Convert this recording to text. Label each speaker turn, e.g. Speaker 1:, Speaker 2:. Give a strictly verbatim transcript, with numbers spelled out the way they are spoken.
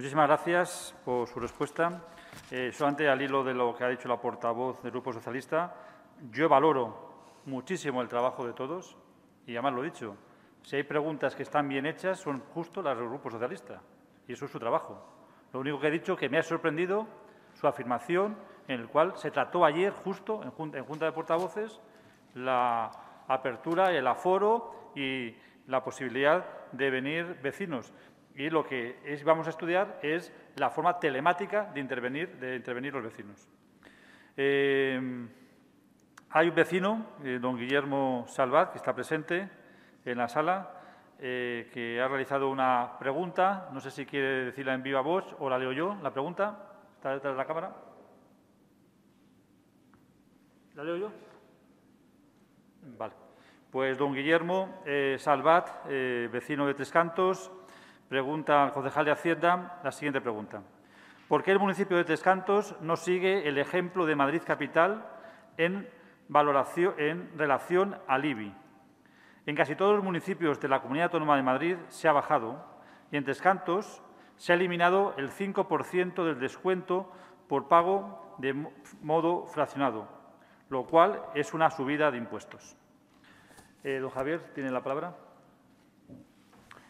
Speaker 1: Muchísimas gracias por su respuesta. Eh, solamente al hilo de lo que ha dicho la portavoz del Grupo Socialista, yo valoro muchísimo el trabajo de todos y, además, lo he dicho, si hay preguntas que están bien hechas, son justo las del Grupo Socialista, y eso es su trabajo. Lo único que he dicho es que me ha sorprendido su afirmación en el cual se trató ayer, justo en Junta, en Junta de Portavoces, la apertura, el aforo y la posibilidad de venir vecinos. Y lo que es, vamos a estudiar es la forma telemática de intervenir, de intervenir los vecinos. Eh, hay un vecino, eh, don Guillermo Salvat, que está presente en la sala, eh, que ha realizado una pregunta. No sé si quiere decirla en viva voz o la leo yo. La pregunta está detrás de la cámara. ¿La leo yo? Vale. Pues don Guillermo eh, Salvat, eh, vecino de Tres Cantos, pregunta al concejal de Hacienda la siguiente pregunta. ¿Por qué el municipio de Tres Cantos no sigue el ejemplo de Madrid Capital en, valoración, en relación al I B I? En casi todos los municipios de la Comunidad Autónoma de Madrid se ha bajado y en Tres Cantos se ha eliminado el cinco por ciento del descuento por pago de modo fraccionado, lo cual es una subida de impuestos. Eh, don Javier, tiene la palabra.